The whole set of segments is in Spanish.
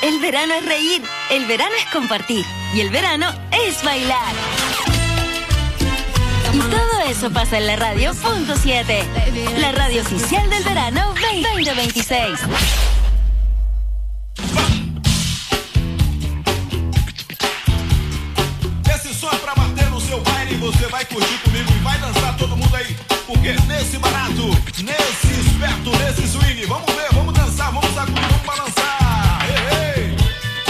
El verano es reír, el verano es compartir y el verano es bailar. Y todo eso pasa en la radio .7, la radio oficial del verano 2026. Esse som é pra bater no seu baile e você vai curtir comigo e vai dançar todo mundo aí. Porque nesse barato, nesse esperto, nesse swing, vamos ver, vamos dançar, vamos sacudir, vamos balançar. Ei, ei.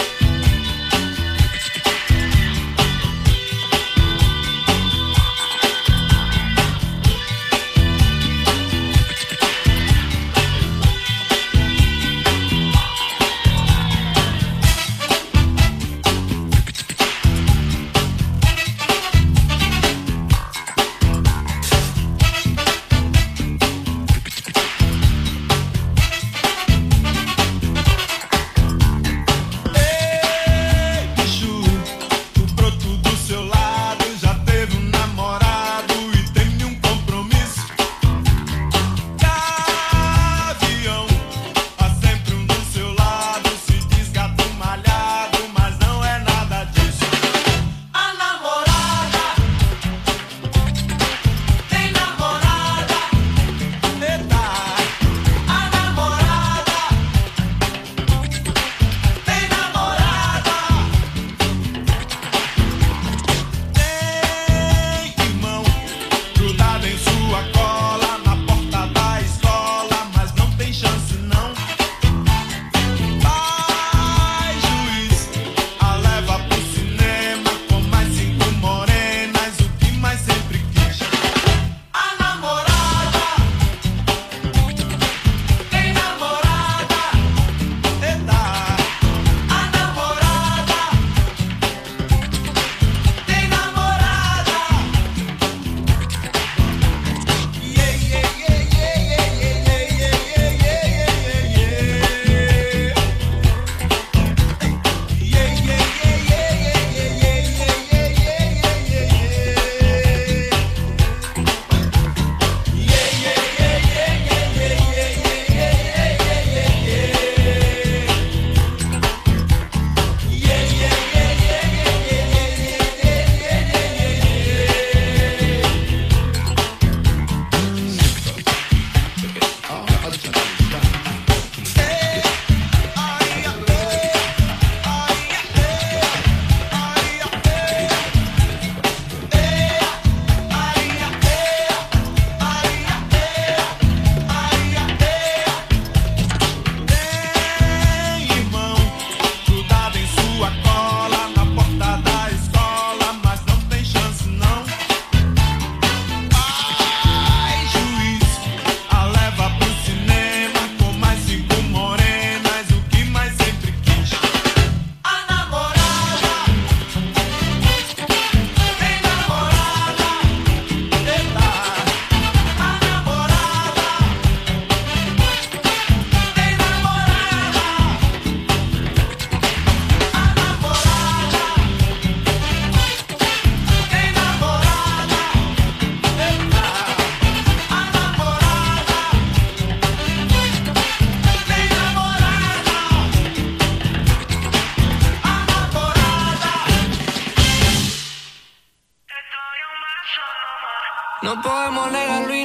No podemos negar lo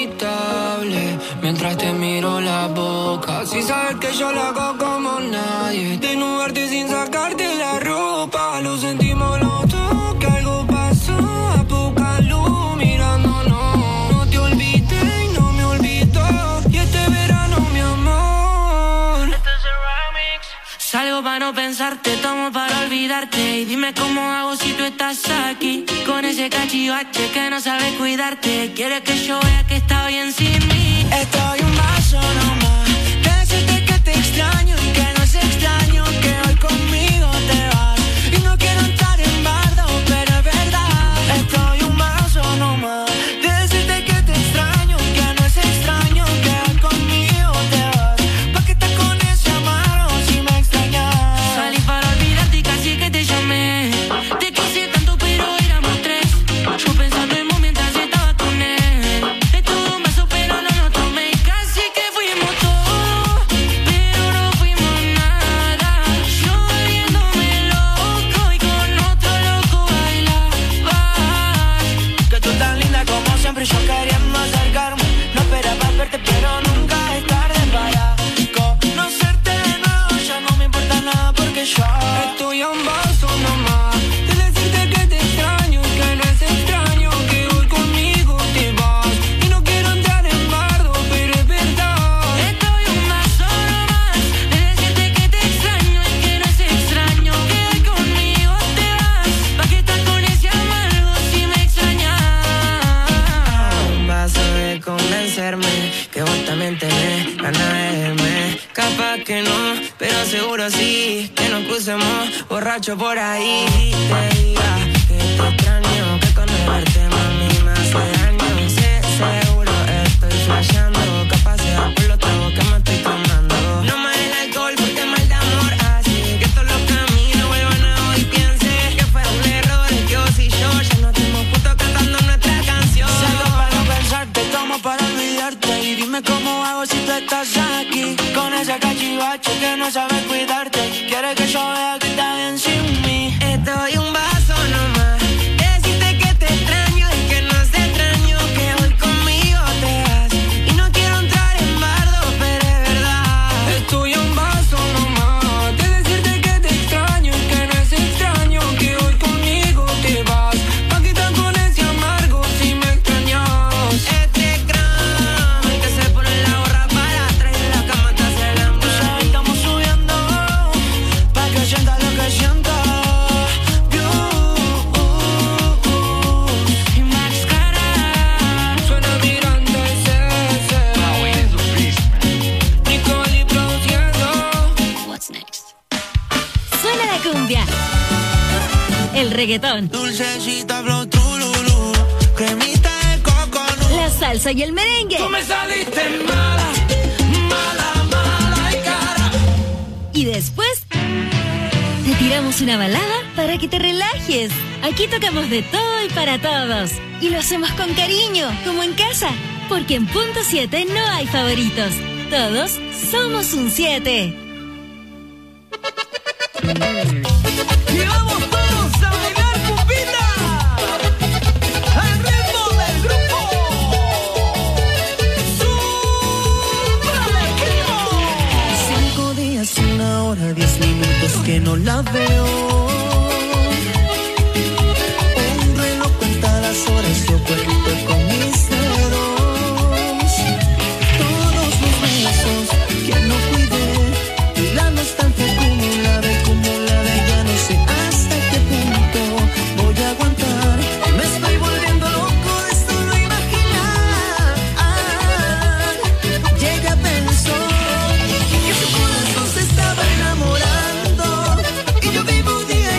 inevitable mientras te miro la boca. Si sabes que yo lo hago como nadie, desnudarte sin sacarte la ropa. Lo sentimos los dos, que algo pasó. A poca luz mirándonos. No te olvidé y no me olvidó. Y este verano, mi amor, este es el remix. Salgo para no pensarte, tomo para olvidarte. Y dime cómo hago si tú estás aquí. Con ese cachivache que no sabe cuidarte. Quiere que yo vea que está bien sin mí. Estoy un vaso nomás. Decirte que te extraño y que no es extraño que hoy conmigo te vas. Y no quiero entrar en bardo, pero es verdad. Estoy un vaso nomás. Decirte que te extraño y que no es extraño que hoy conmigo te vas. ¿Pa' qué estás con ese amargo si me extrañas? Salí para olvidarte y casi que te llamé. Te quise tanto pero éramos tres. Yo pensando en vos mientras estaba con él. Es todo un vaso pero no lo tomé. Casi que fuimos todos. digas que no, pero seguro sí, que nos crucemos borracho por ahí. Te diga que te extraño, que con el verte mami me hace daño. Sé seguro estoy flasheando, capaz de dar por los tragos que me estoy tomando. No me el alcohol porque mal de amor hace que todos los caminos vuelvan a hoy. Piense que fue un error, que vos y yo ya no estemos juntos cantando nuestra canción. Salgo para no pensarte, tomo para olvidarte. Y dime cómo hago si tú estás aquí, con ese cachivache que no sabe cuidarte. Quiere que yo vea que está bien sin mí. Estoy un vaso nomás, decirte que te extraño y que no se extraño, que hoy conmigo te vas. Y no quiero entrar en bardo, pero es verdad. Estoy un vaso nomás, de decirte que te extraño y que no es extraño, que hoy conmigo te vas. Pa' quitar con ese amargo si me extrañas. Este crán que se pone la gorra para atrás y la cama te hace el hambre. Tú sabes, estamos subiendo pa' que sienta lo que sienta. Y máscara suena mirando ese Nicole produciendo. What's next? Suena la cumbia, el reggaetón, Dulcecita flow trululú, cremita de coconut. la salsa y el merengue. Tú me saliste mala, mala, mala y cara. Y después te tiramos una balada para que te relajes. Aquí tocamos de todo y para todos. Y lo hacemos con cariño, como en casa. Porque en Punto 7 no hay favoritos. Todos somos un 7. Y vamos todos a bailar cumbita al ritmo del grupo Supremo. 5 días, 1 hora, 10 minutos que no la veo. Un reloj cuenta las horas, yo cuento con mis dedos. Todos los besos que no cuidé y la nostalgia acumulada, ya no sé hasta qué punto voy a aguantar. Me estoy volviendo loco de solo imaginar. Y ella pensó que su corazón se estaba enamorando y yo vivo día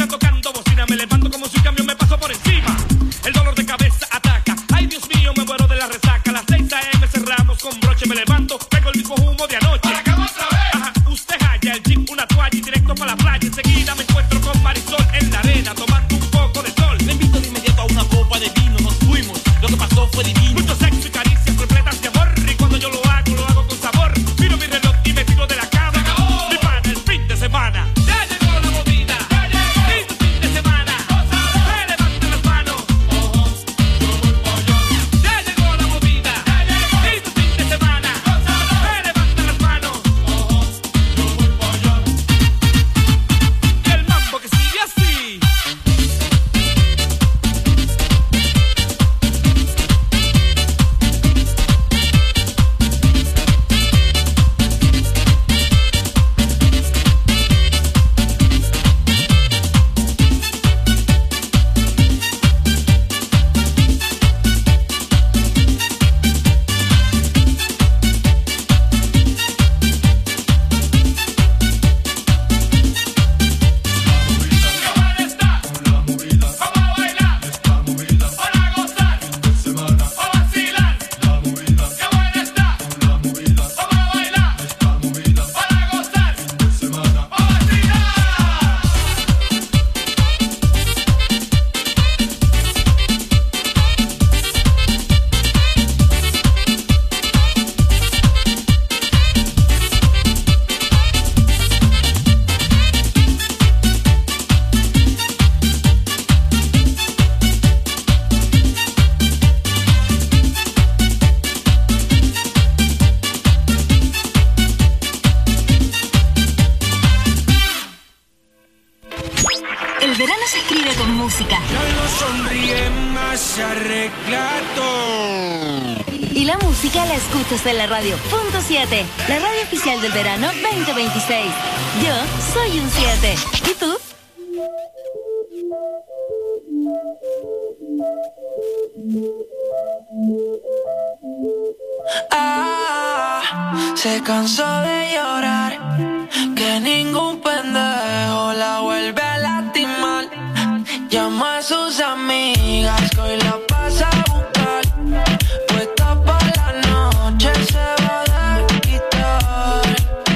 tocando bocina, me levanto como si un camión me pasó por encima. El dolor de cabeza ataca, ay Dios mío, me muero de la resaca. A las 6 a.m. cerramos con broche, me levanto, tengo el mismo humo de anoche. ¿Para qué otra vez? Ajá, usted halla el jeep, una toalla y directo para la playa. Enseguida me encuentro con Marisol en la arena, tomando un poco de sol. Le invito de inmediato a una copa de vino, nos fuimos, lo que pasó fue divino. Mucho sexo y caricias repletas de amor, y cuando yo lo hago con sabor. Miro mi reloj y me tiro de la cama. Mi pana, el fin de semana. Ya llegó la movida, y tu fin de semana. Me levantan las manos. Ya llegó la movida, y tu fin de semana. Me levantan las manos. Y el mambo que sigue así. El verano se escribe con música. Ya no sonríe más, se arregla todo. Y la música la escuchas en la radio. Punto 7, la radio oficial del verano 2026. Yo soy un 7. ¿Y tú? Se cansó de llorar, que ningún pendejo la vuelve a lastimar. Llama a sus amigas que hoy la pasa a buscar. Puesta para la noche se va a desquitar.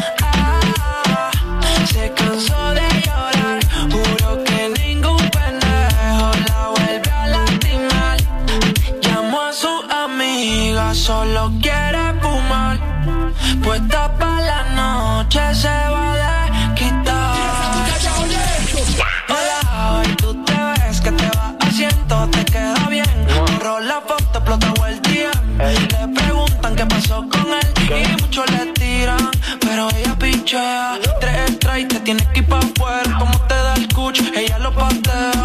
Se cansó de llorar, juro que ningún pendejo la vuelve a lastimar. Llamó a sus amigas, solo quiere fumar. Puesta para la noche se va a desquitar. Hola, hoy tú te ves que te vas haciendo, te queda bien. Borró la foto, explotó el DM. Le preguntan qué pasó con él y muchos le tiran, pero ella pichea. 3 strikes, te tienes que ir pa' afuera. Como te da el cuch, ella lo patea.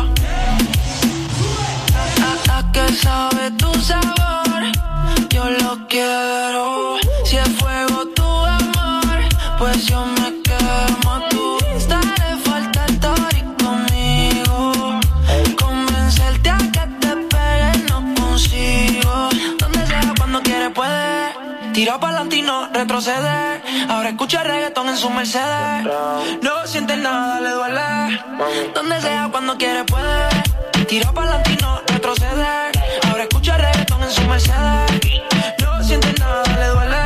¿A qué sabe tu sabor? Yo lo quiero. Si es fuego tu amor, pues yo me quemo. Tú estaré falta estar conmigo. Convencerte a que te pegues no consigo. Donde sea, cuando quiere puede. Tira pa'lante y no retrocede. Ahora escucha reggaetón en su Mercedes. No siente nada, le duele. Donde sea, cuando quiere puede. Tira pa'lante y no retrocede. Ahora escucha reggaetón en su Mercedes. No siente nada, le duele.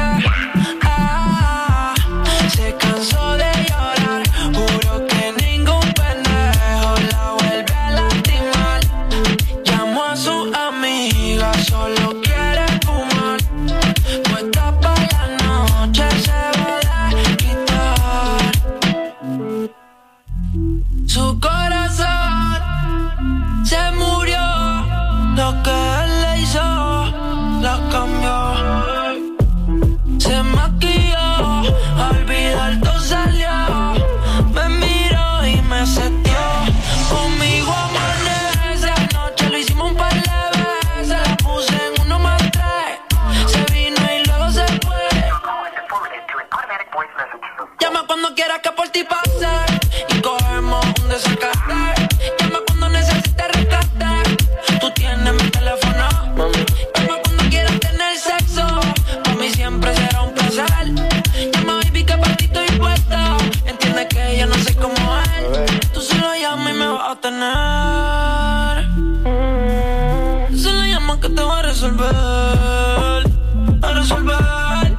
Se cansó de llorar, juro que ningún pendejo la vuelve a lastimar. Llamó a su amiga, solo quiere fumar. Puesta para la noche se va a desquitar. Su corazón se murió, lo que él le hizo lo cambió. tener. Se le llama que te va a resolver. A resolver.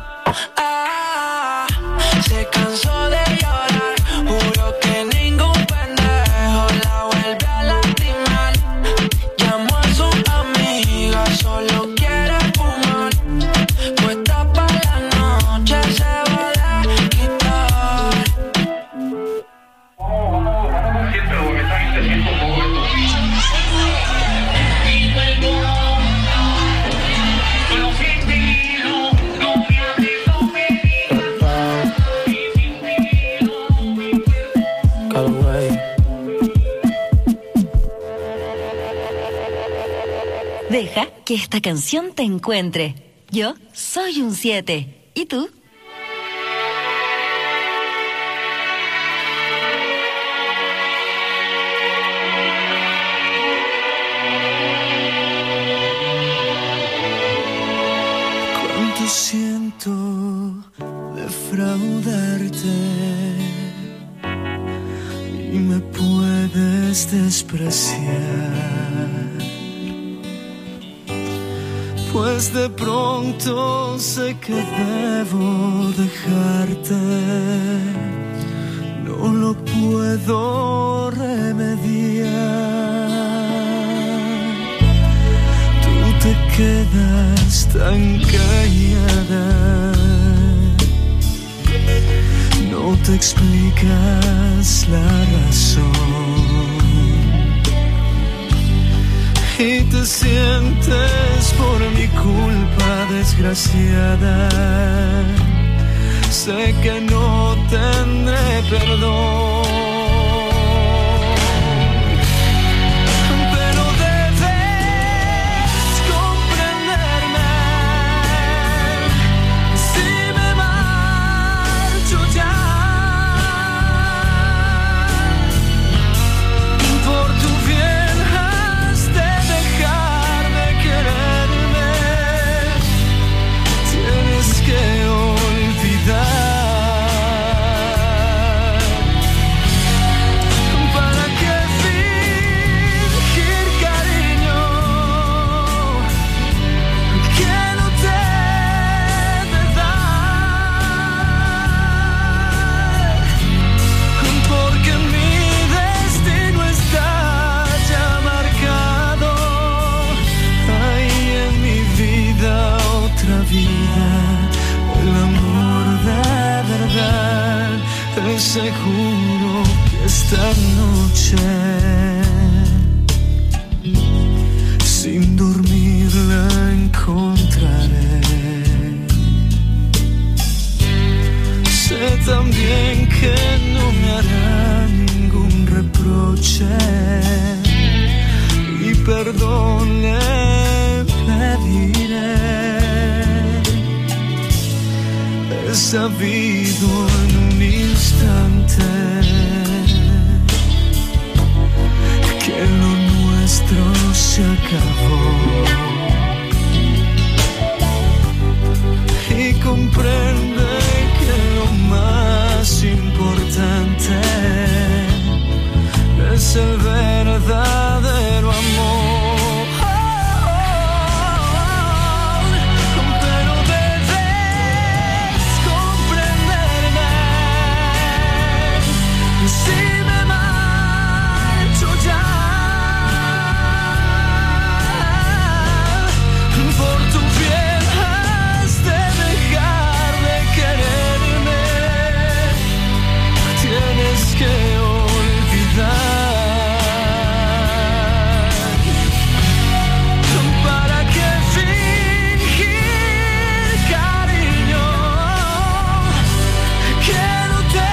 Se cansó de llorar. Juro que ningún pendejo la vuelve a lastimar. Llamó a su amiga, solo quiere fumar. Puesta para la noche se va a quitar. Deja que esta canción te encuentre. Yo soy un 7. ¿Y tú? Cuánto siento defraudarte y me puedes despreciar. Pues de pronto sé que debo dejarte, no lo puedo remediar. Tú te quedas tan callada, no te explicas la razón. Y te sientes por mi culpa desgraciada. Sé que no tendré perdón, pero debes comprenderme. Si me marcho ya, por tu bien que olvidar. ¿Para qué fingir cariño que no te de dar? Porque mi destino está ya marcado. Hay en mi vida otra vida. El amor de verdad, te seguro que esta noche sin dormir la encontraré. Sé también que no me hará ningún reproche y perdón le pediré. He sabido en un instante que lo nuestro se acabó. Y comprende que lo más importante es el verdadero amor. Si me marcho ya, por tu bien has de dejar de quererme. Tienes que olvidar. ¿Para qué fingir cariño que no te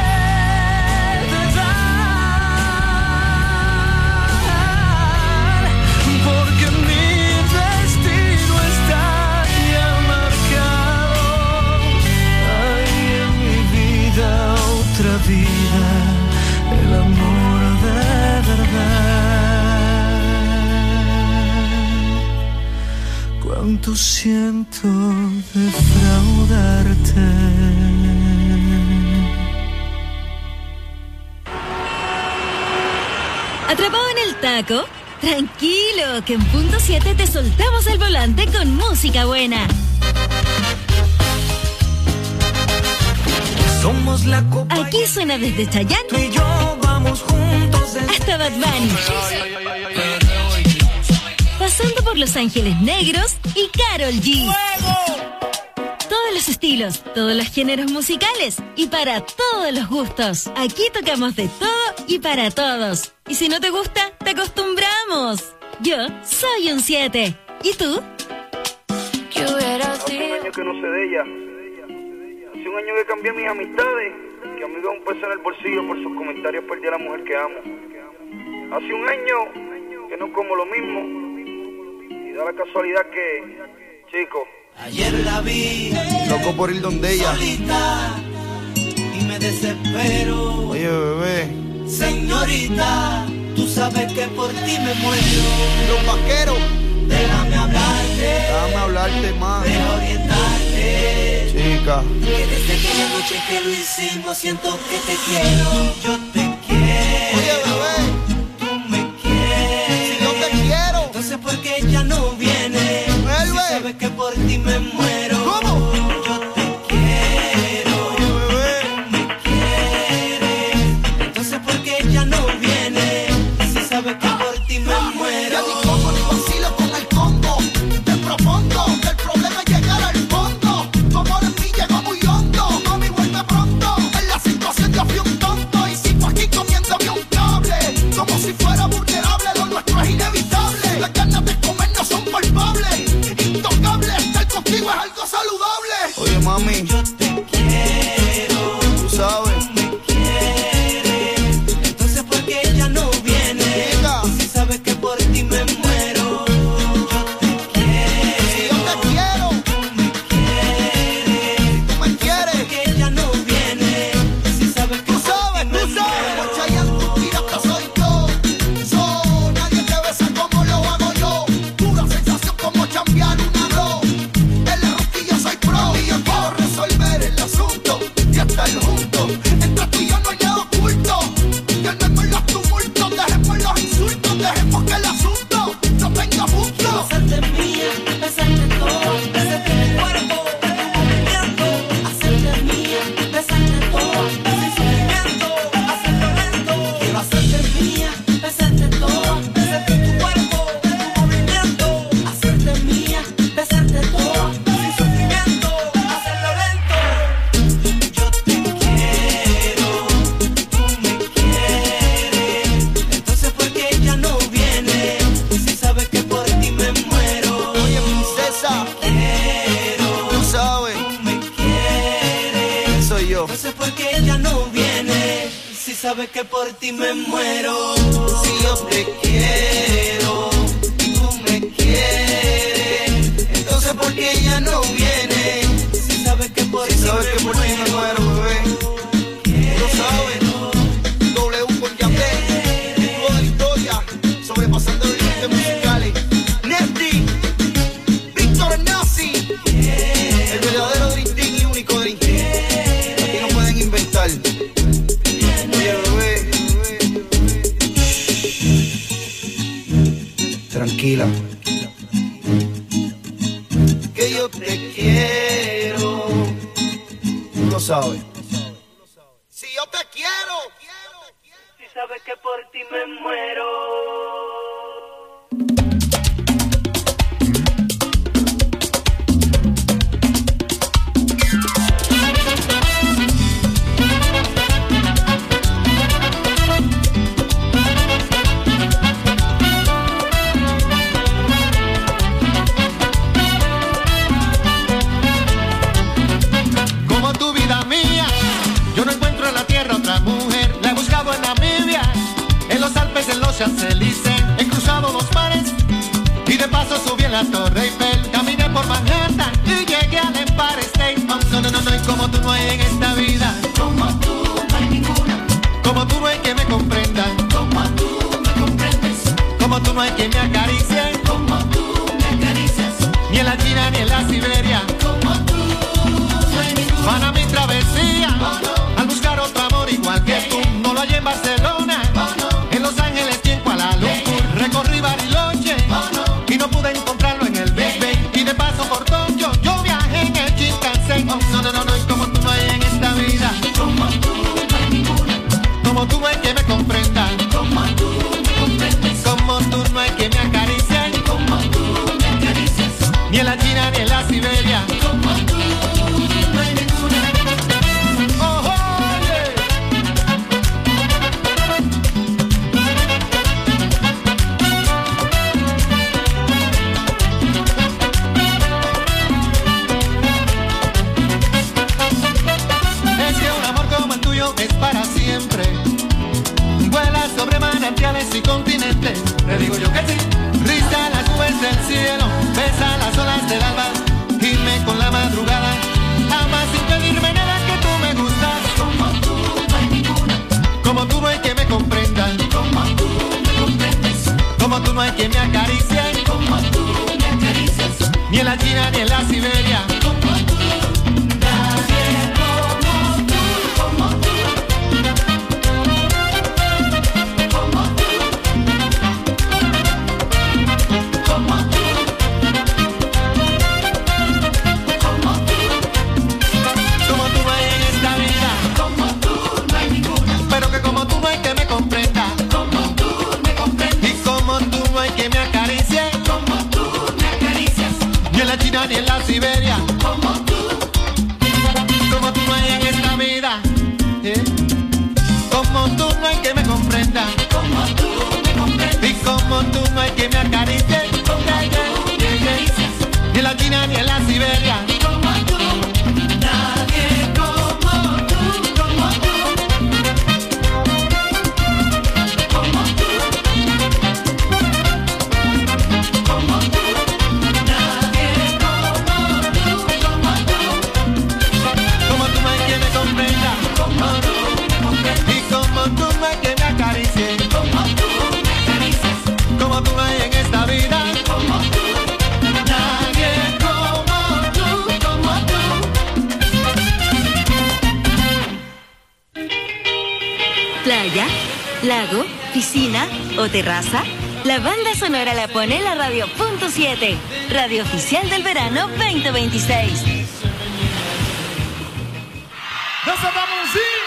vida, el amor de verdad. Cuánto siento defraudarte. Atrapado en el al taco? Tranquilo, que en punto 7 te soltamos el volante con música buena. Somos la copa. Aquí suena desde Tú Chayanne y yo vamos juntos. hasta Bad Bunny, pasando por Los Ángeles Negros y Karol G. Todos los estilos, todos los géneros musicales y para todos los gustos. Aquí tocamos de todo y para todos. Y si no te gusta, te acostumbramos. Yo soy un 7. ¿Y tú? ¿Qué hubiera Hace un sido? año que no sé de ella. Hace un año que cambié mis amistades. Que amigo un peso en el bolsillo por sus comentarios perdí a la mujer que amo. Hace un año que no como lo mismo. Y da la casualidad que, chico, Ayer la vi loco por ir donde ella. solita y me desespero. Oye, bebé. Señorita, tú sabes que por ti me muero. Los vaqueros. Déjame Hablarte más. deja orientarte. Chica. Que desde aquella noche que lo hicimos siento que te quiero. Yo te quiero. Oye, bebé. Tú me quieres. Si yo te quiero. Entonces ¿por qué ella no viene? Vuelve. Si sabes que por ti me muero. ¿Cómo? Yo te quiero. Oye, bebé. Me quieres. Entonces ¿por qué ella no viene? Si sabes que por ti me muero. Ya ni como ni vacilo con el combo. Te propongo que el problema es llegar al fondo. Tu amor en mí llegó muy hondo. Mami, vuelve pronto. En la situación yo fui un tonto. Y sigo aquí comiéndome un cable. Como si fuera vulnerable, lo nuestro es inevitable. Las ganas de comer no son palpables. Intocable, estar contigo es algo saludable. Oye, mami. Yo te quiero. Tú sabes. Me quieres. Entonces ¿por qué ella no viene? Chica. Si sabes que por ti me muero. Yo te quiero. Si yo te quiero. Me quieres. Tú me quieres. Que ella no viene. Si sabes que Tú sabes, por ti tú me sabes. muero. Chayanne, tu pirata soy yo. Nadie te besa como lo hago yo. Pura sensación como chambear un arroz. En la rosquilla soy pro. Y yo puedo resolver el asunto y estar juntos. Entre tú y yo no hay nada oculto. Calmemos los tumultos, dejemos los insultos, dejemos que el asunto no tenga punto. Hacerte mía, besarte todo, besarte tu cuerpo, tu movimiento. Hacerte mía, besarte todo, sin sufrimiento, hacerlo lento. Quiero hacerte mía, besarte todo, besarte tu cuerpo, tu movimiento. Hacerte mía, besarte todo, sin sufrimiento, hacerlo lento. Yo te quiero, tú me quieres. Entonces ¿por qué ella no viene? Si sabes que por ti me muero. Oye, princesa. Quiero, Tú sabes. tú me quieres. Soy yo. Entonces ¿por qué ella no viene? Si sabes que por ti me muero. Si yo te quiero. Tú me quieres. Entonces, ¿por qué ella no viene? Si sabes que por ti Sabes que por ti me muero, bebé. Tú lo sabes. W con Yandel. Toda la historia. Sobrepasando los límites musicales. Nefty. Víctor Nazi. El verdadero Dream Team y único Dream Team. Aquí no pueden inventar. Oye, bebé. Tranquila. Que yo te quiero. Tú lo sabes. Si yo te quiero. Si sabes que por ti me muero. Como tu vida mía, yo no encuentro en la tierra otra mujer. La he buscado en Namibia, en los Alpes, en los Champs-Élysées. He cruzado los mares y de paso subí en la Torre Eiffel. Caminé por Manhattan y llegué al Empire State. Oh, no, no, no, no, y como tú no hay en esta vida. Como tú no hay ninguna. Como tú no hay que me comprenda. Como tú me comprendes. Como tú no hay que me acaricie. Como tú me acaricias. Ni en la China ni en la Siberia. Como tú no hay ninguna. Para mi travesía, al buscar otro amor igual que tú. No lo hay en Barcelona, en Los Ángeles ni en Kuala Lumpur. Como tú no hay quien me acaricie, como tú me acaricias. ni en la China ni en la Siberia. Como tú, nadie como tú, como tú. Como tú, como tú. Como tú, Como tú no hay en esta vida, como tú no hay ninguna. pero que como tú no hay que me comprenda. Como tú me comprendes, Y como tú no hay que me acaricie, como tú me acaricias. ni en la China ni en la Siberia. Como tú, Como tú no hay en esta vida, como tú no hay que me comprenda. como tú me comprendes. Y como tú no hay que me acaricie, ni en la China ni en la Siberia. Como tú, nadie como tú, como tú. Como tú, como tú, nadie como tú, como tú. Como tú no hay que me comprenda. Como tú me comprendes, Y como tú no hay que me acaricie, como tú me acaricias. como tú no hay en esta vida. Como tú, nadie como tú, como tú. Playa, lago, piscina o terraza. La banda sonora la pone la Radio.7, radio oficial del verano 2026. Dança da mãozinha.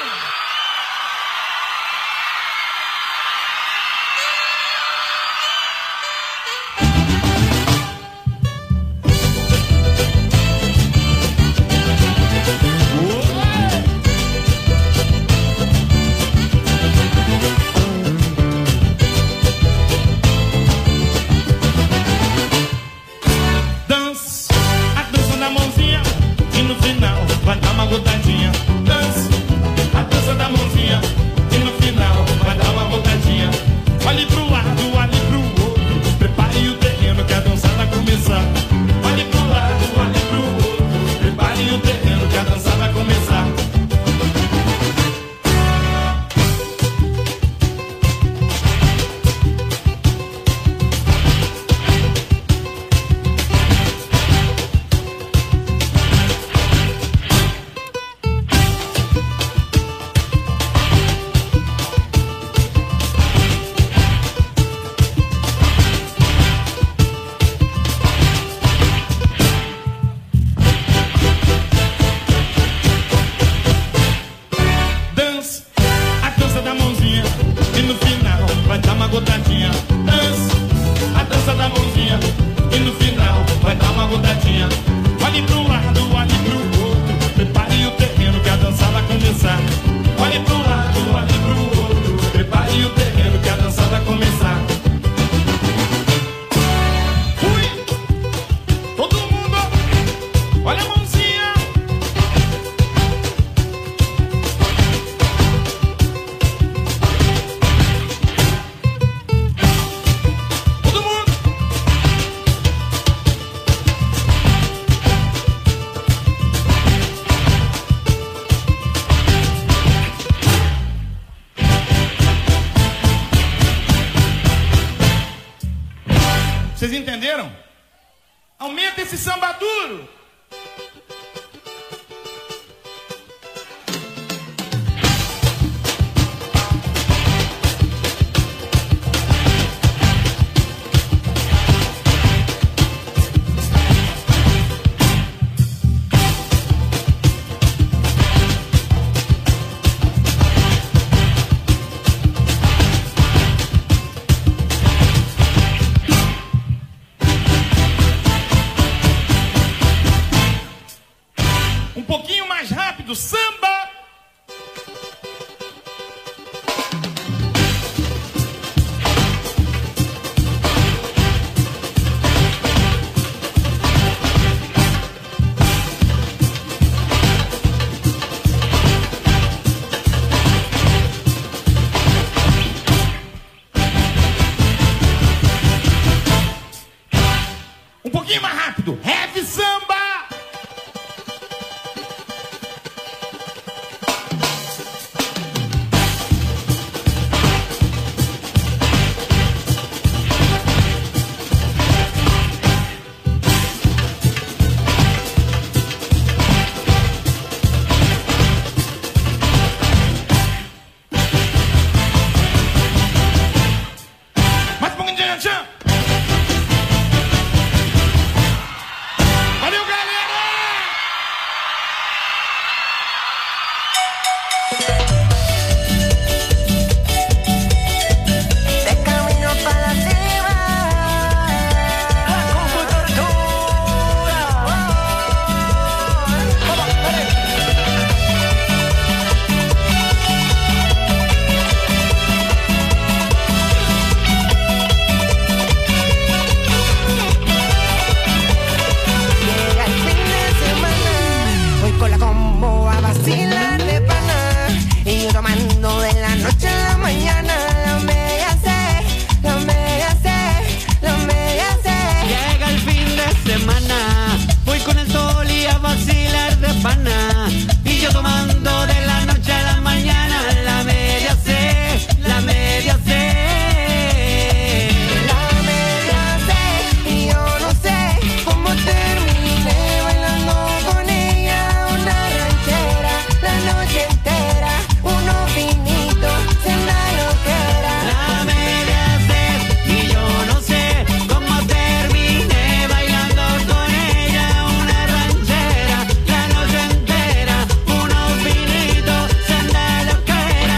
Dança, a dança da mãozinha e no final vai dar uma gotadinha. Dança, a dança da mãozinha e no final vai dar uma gotadinha. Olhe pro lado, olhe pro outro, prepare o terreno que a dança vai começar. Olhe pro lado, olhe pro outro, prepare o terreno que a dança vai começar. Dança, a dança da mãozinha e no final vai dar uma gotadinha. Dança, a dança da mãozinha e no final vai dar uma gotadinha. Olhe pro lado, olhe pro outro, prepare o terreno que a dança vai começar. Olhe pro lado, olhe pro outro, prepare o terreno que a dança vai começar. Fui! Todo mundo, olha a mãozinha. Todo mundo! Vocês entenderam? Aumenta esse samba duro! Um pouquinho mais rápido, samba! Um pouquinho mais rápido, heavy samba! pongan chancha. Valeu, galera! De camino para la cima, con cultura. Llega el fin de semana, voy con la combo a vacilar de pana, y yo tomando de la noche a la mañana. La media sé, la media sé, la media sé. Llega el fin de semana, voy con el sol y a vacilar de pana, y yo tomando de la noche a la mañana. La media sé, la media sé. La media sé, y yo no sé cómo terminé bailando con ella una ranchera la noche entera, unos vinitos, cena loquera. La media sé, y yo no sé cómo terminé bailando con ella una ranchera la noche entera, unos vinitos, senda loquera.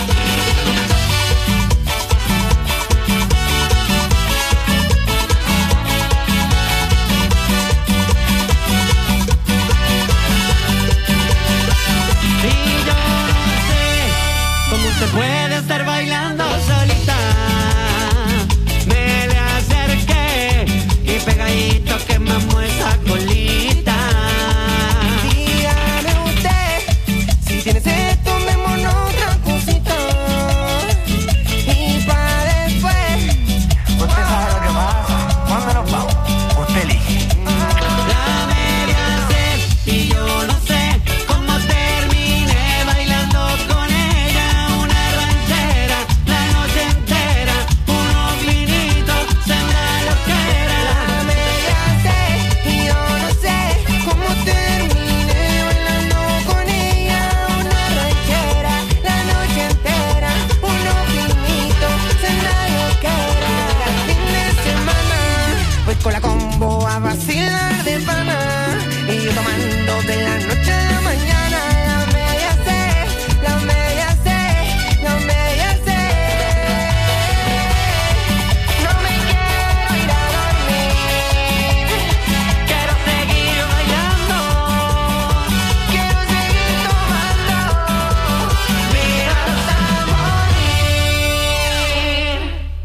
Y yo no sé cómo se puede estar bailando solita. Me le acerqué y pegadito quemamos esa colita. Dígame usted, si tienes sed, tomémonos otra cosita. Y pa' después, usted sabe lo que pasa. ¿Cuándo nos vamos? Usted elige. La media sé, y yo no sé cómo terminé bailando con ella una ranchera la noche entera, unos vinitos, senda loquera. La media sé, y yo no sé cómo terminé bailando con ella una ranchera la noche entera, unos vinitos, cena loquera. El fin de semana, voy con la combo a vacilar de pana, y yo tomando de la noche a la mañana. La media sé, la media sé, la media sé. No me quiero ir a dormir, Quiero seguir bailando, quiero seguir tomando, mira hasta morir.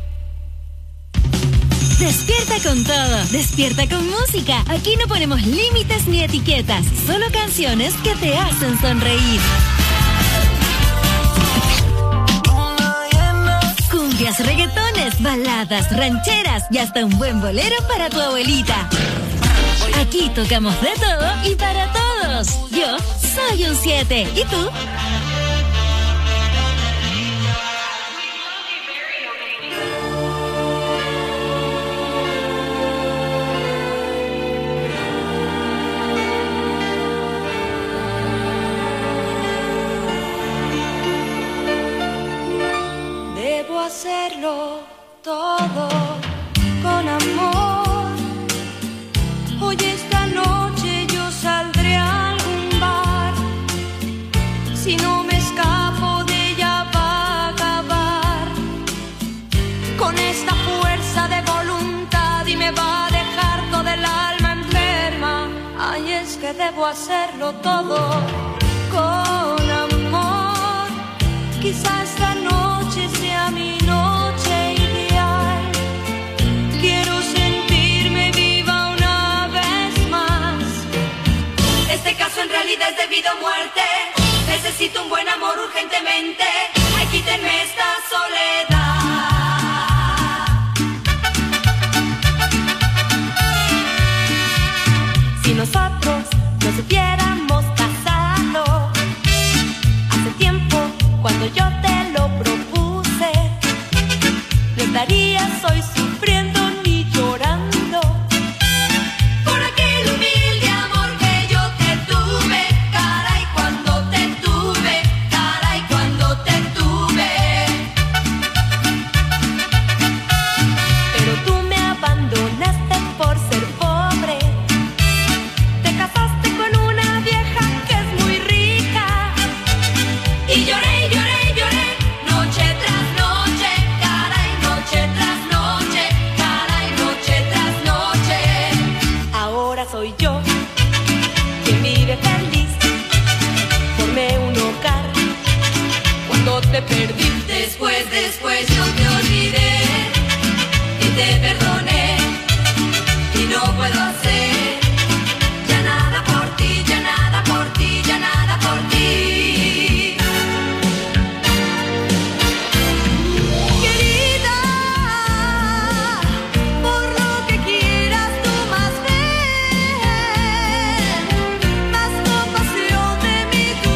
Despierta con todo, despierta con música. Aquí no ponemos límites ni etiquetas, solo canciones que te hacen sonreír. Cumbias, reggaetones, baladas, rancheras y hasta un buen bolero para tu abuelita. Aquí tocamos de todo y para todos. Yo soy un 7. ¿Y tú? Debo hacerlo todo con amor. Hoy esta noche yo saldré a algún bar. Si no me escapo de ella va a acabar con esta fuerza de voluntad y me va a dejar toda el alma enferma. Ay, es que debo hacerlo todo con amor. Quizá esta noche sea mi noche ideal. Quiero sentirme viva una vez más. Este caso en realidad es debido a muerte. Necesito un buen amor urgentemente. Ay, quítenme esta soledad. Si nosotros nos hubiéramos casado hace tiempo, cuando yo te lo propuse, no estarías hoy sufriendo ni llorando por aquel humilde amor que yo te tuve. Caray, cuando te tuve, caray, cuando te tuve. te perdoné y no puedo hacer ya nada por ti, ya nada por ti, ya nada por ti. Querida, por lo que quieras tú más ven, más compasión de mí tú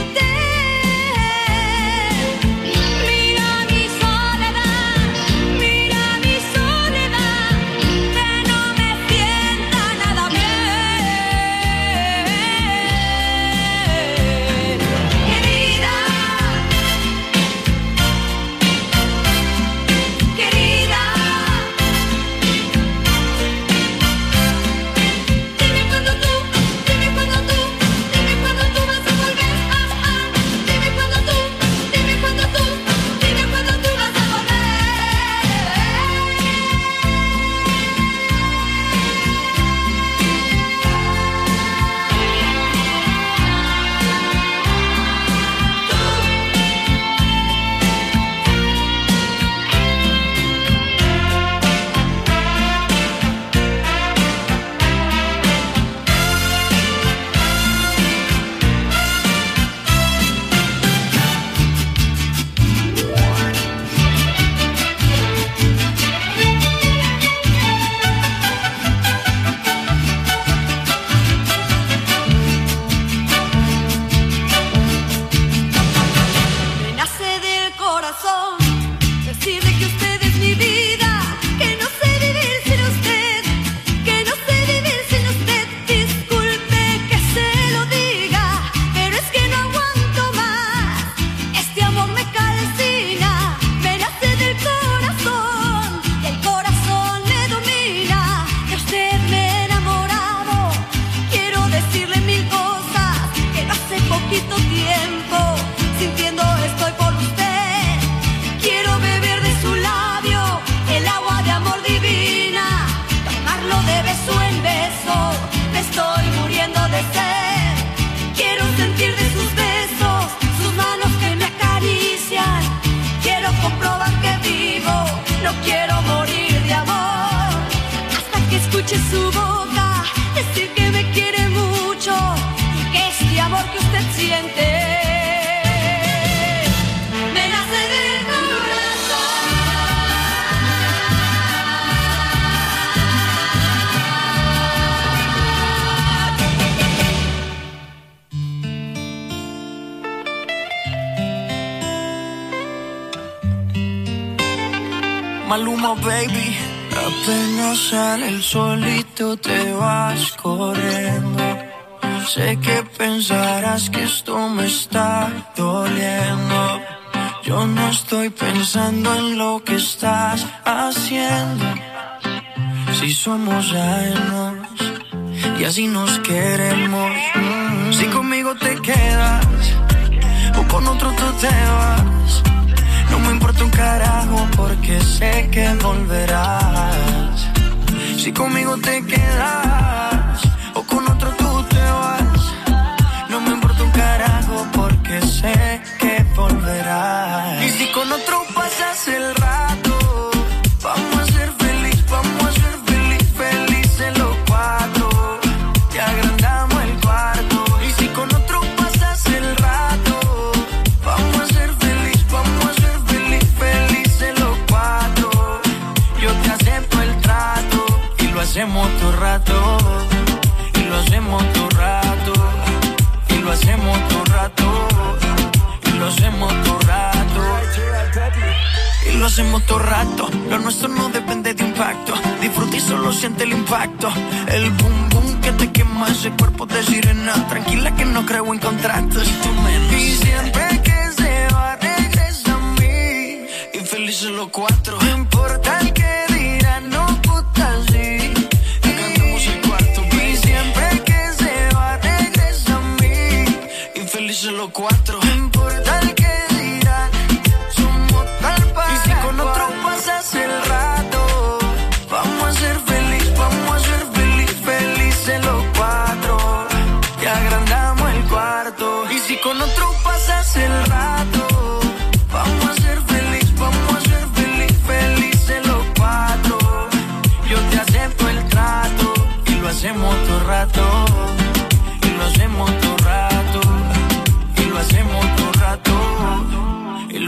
ten. Mira mi soledad, mira mi soledad, que no me sienta nada bien. Querida, querida, dime cuándo tú, dime cuándo tú, dime cuándo tú vas a volver. Dime cuándo tú, dime cuándo tú, dime cuándo tú vas a volver. Me nace del corazón decirle que usted es mi vida, que no sé vivir sin usted, que no sé vivir sin usted. Disculpe que se lo diga, pero es que no aguanto más. Este amor me calcina, me nace del corazón, y el corazón me domina. De usted me he enamorado, quiero decirle mil cosas que no hace poquito tiempo sintiendo estoy por usted. Quiero beber de su labio el agua de amor divina, tomarlo de beso en beso, me estoy muriendo de sed. Quiero sentir de sus besos, sus manos que me acarician. Quiero comprobar que vivo, no quiero morir de amor. Hasta que escuche su boca decir que me quiere mucho y que este amor que usted siente me nace del corazón. Maluma, baby. Apenas sale el solito te vas corriendo. Sé que pensarás que esto me está doliendo. Yo no estoy pensando en lo que estás haciendo. Si somos ajenos y así nos queremos. Si conmigo te quedas o con otro tú te vas, no me importa un carajo porque sé que volverás. Si conmigo te quedas o con otro tú te vas, no me importa un carajo porque sé que volverás. Y si con otro pasas el rato, vamos a ser feliz, vamos a ser feliz, felices los cuatro. Y agrandamos el cuarto. Y si con otro pasas el rato, vamos a ser feliz, vamos a ser feliz, felices los cuatro. Yo te acepto el trato y lo hacemos todo rato. Y lo hacemos todo rato. Y lo hacemos todo rato. Y lo hacemos todo rato. Y lo hacemos todo rato. Lo nuestro no depende de impacto. Disfruta y solo siente el impacto. El boom boom que te quema ese cuerpo de sirena. Tranquila que no creo en contratos. Y siempre que se va regresa a mí. Y felices los cuatro. No importa el que dirán, no puta sí. Cantamos el cuarto. Y siempre que se va regresa a mí. Y felices los cuatro. No importa el que dirán, somos tal para. Y si con otro pasas el rato, vamos a ser feliz, vamos a ser feliz, felices los cuatro. Y agrandamos el cuarto. Y si con otro pasas el rato, vamos a ser feliz, felices los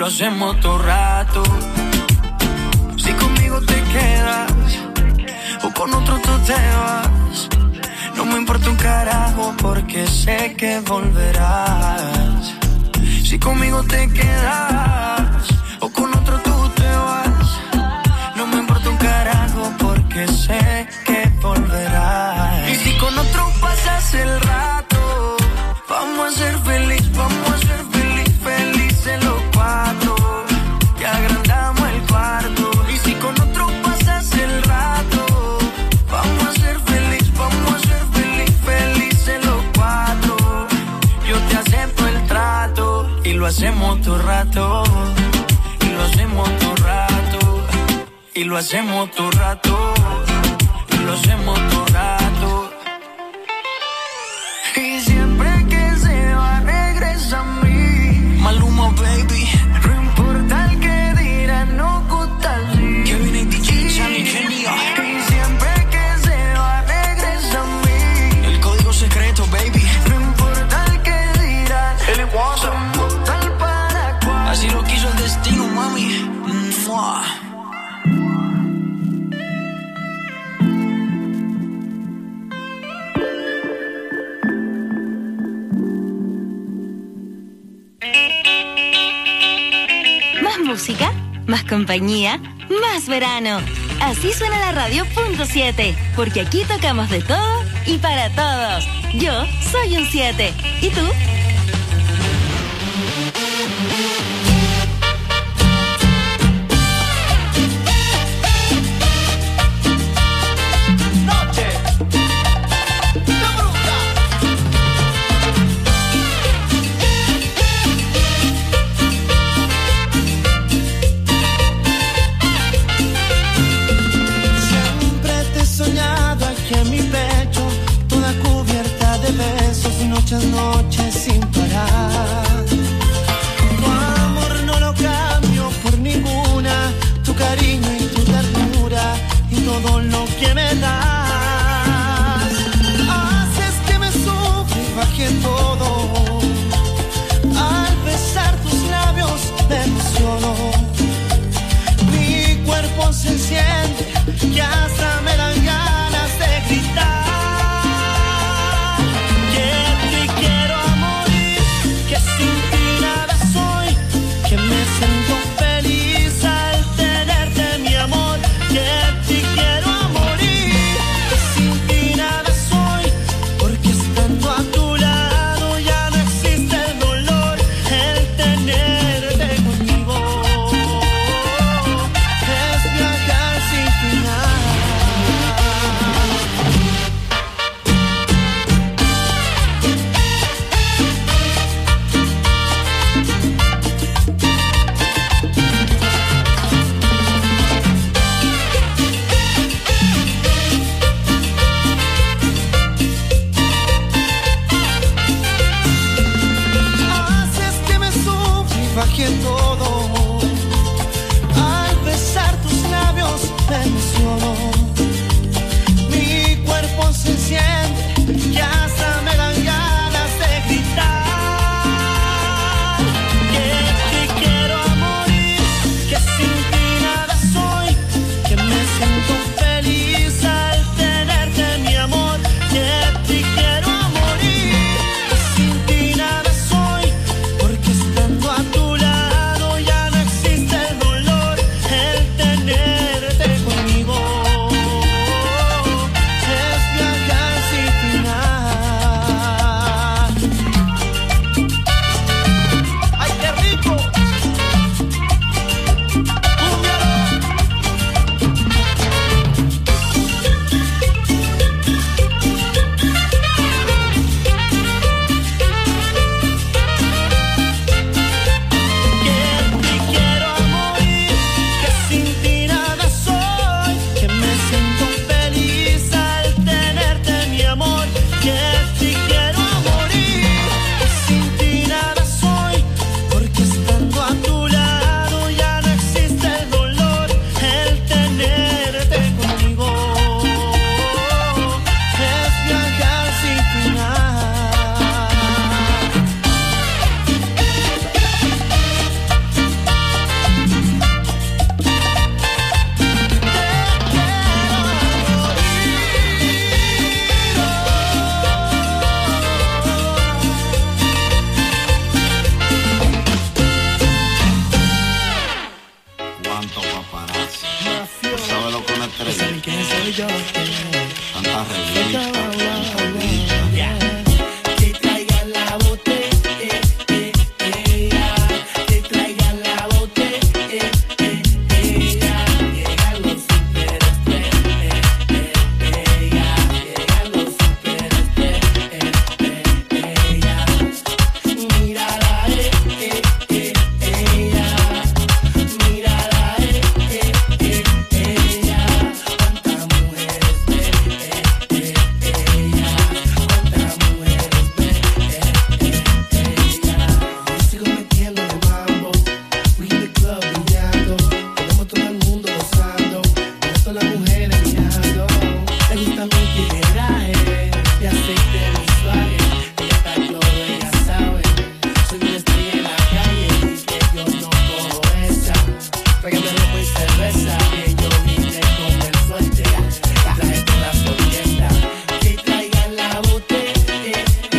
lo hacemos todo rato. Si conmigo te quedas o con otro tú te vas, no me importa un carajo porque sé que volverás. Si conmigo te quedas o con otro tú te vas, no me importa un carajo porque sé que volverás. Y si con otro pasas el rato, vamos a ser felices los cuatro, que agrandamos el cuarto. Y si con otro pasas el rato, vamos a ser felices los cuatro. Yo te acepto el trato y lo hacemos todo rato, y lo hacemos todo rato, y lo hacemos todo rato, y lo hacemos todo rato. Y siempre que se va regresa a mí. Maluma baby, no importa el que dirán, no gusta así. Kevin y DJ, Sammy, Kenia. Y siempre que se va regresa a mí. El código secreto baby, no importa el que dirán, el somos tal para cual. Así lo quiso el destino, mami. ¡Mua! Música, más compañía, más verano. Así suena la radio .7, porque aquí tocamos de todo y para todos. Yo soy un 7. ¿Y tú? Muchas noches sin parar. Tu amor no lo cambio por ninguna. Tu cariño y tu ternura y todo lo que me das. Haces que me sufra y baje todo. Al besar tus labios me emociono. Mi cuerpo se enciende y hasta me dan ganas de gritar. tres. ¿Saben quién soy yo? Tanta revista, tanta vista. Que traigan la botella, que traigan la botella, llegan los superestrellas, llegan los superestrellas, mírala, mírala, cuántas mujeres cuántas mujeres yo sigo metiéndole mambo, we in the club brillando, tenemos todo el mundo gozando, con todas las mujeres mirando, te gusta mi tigueraje, de aceite visual, ella está cloro, ella sabe, soy una estrella en la calle y que yo no cojo esa, tráigame ropa y cerveza, que yo vine con el fuerte, traje todas las orquestas, que traigan la botella,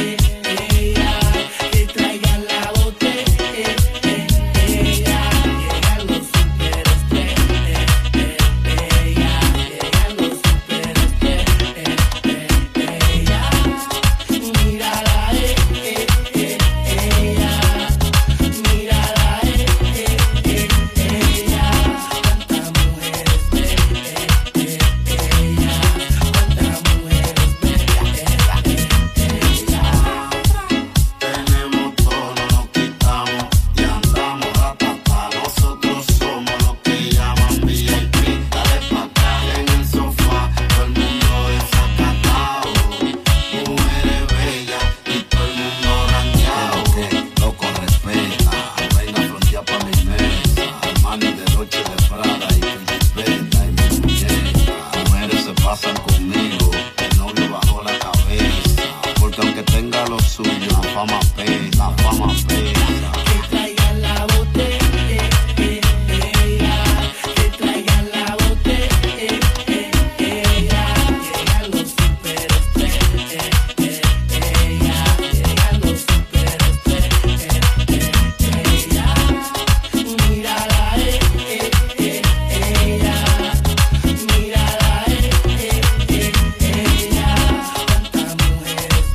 que traigan la botella, llegan los superestrellas, llegan los superestrellas, mírala, mírala, cuántas mujeres Tenemos todo, no nos quitamos y andamos ratatá. Nosotros somos los que llaman VIP. Dale pa' acá en el sofá, todo el mundo desacatado. Mujeres bellas y todo el mundo ranqueado. Loco, respeta, venga a frontear pa' mi mesa. Armani de noche de Prada y Peta y mi muñeca. Mujeres se pasan conmigo, el novio bajo la cabeza. Porque aunque tenga lo suyo, la fama pesa, la fama pesa. que traigan la botella, que traigan la botella, llegan los superestrellas, llegan los superestrellas, mírala, mírala, cuántas mujeres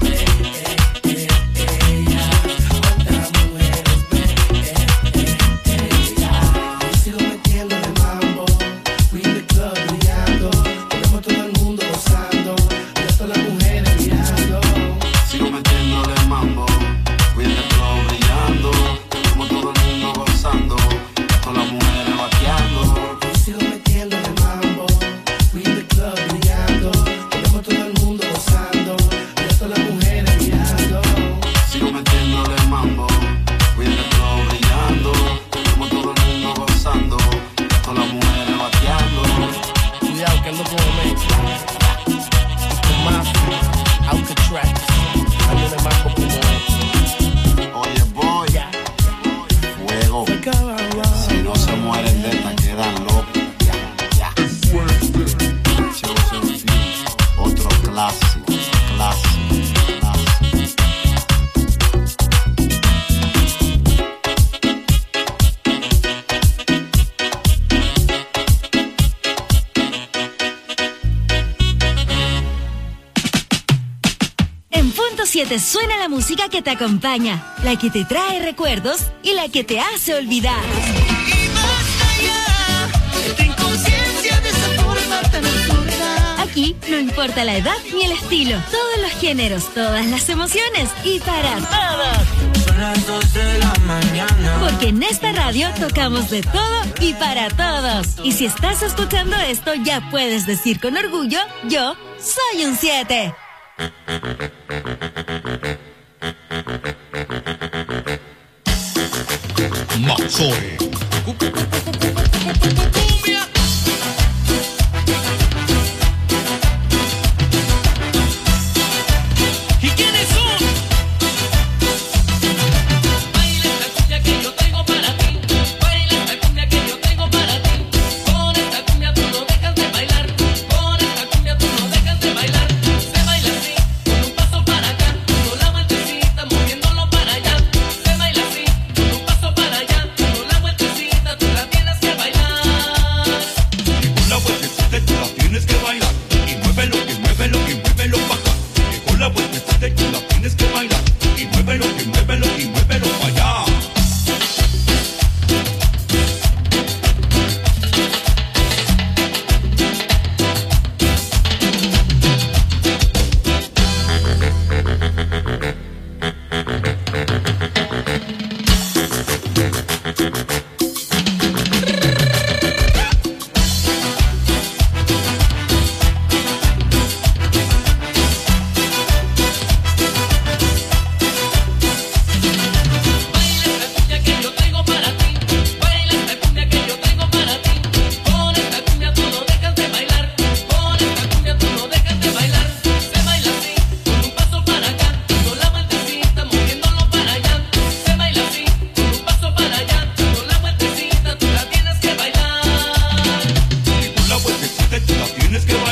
yo sigo metiéndole mambo, we in the club brillando, tenemos todo el mundo gozando, ya todas las mujeres mirando. Sigo metiéndole mambo, cuida el club brillando. Tenemos todo el mundo gozando, todas las mujeres vaqueando. Yo sigo metiéndole mambo, we in the club brillando, tenemos todo el mundo gozando, ya todas las mujeres mirando. Sigo metiéndole mambo, cuida el club brillando. Tenemos todo el mundo gozando, todas las mujeres vaqueando. Cuidado que ando con Omega, con Mafia, Alcatraz, ando de mambo como Oye, boy, fuego. Si no se mueren de esta, quedan locos. Chosen few, otro clásico, clásico, clásico. En punto 7 suena la música que te acompaña, la que te trae recuerdos y la que te hace olvidar. Ten conciencia de esa forma tan absurda. Aquí no importa la edad ni el estilo, todos los géneros, todas las emociones y para todos. Son las 2 de la mañana. Porque en esta radio tocamos de todo y para todos. Y si estás escuchando esto, ya puedes decir con orgullo, yo soy un 7. Mazzoli. ¿Y quiénes son? Baila esta cumbia que yo tengo para ti. Baila esta cumbia que yo tengo para ti. Con esta cumbia tú no dejas de bailar. Con esta cumbia tú no dejas de bailar. Se baila así, con un paso para acá. Dando la vueltecita, moviéndolo para allá. Se baila así, con un paso para allá. Dando la vueltecita. tienes que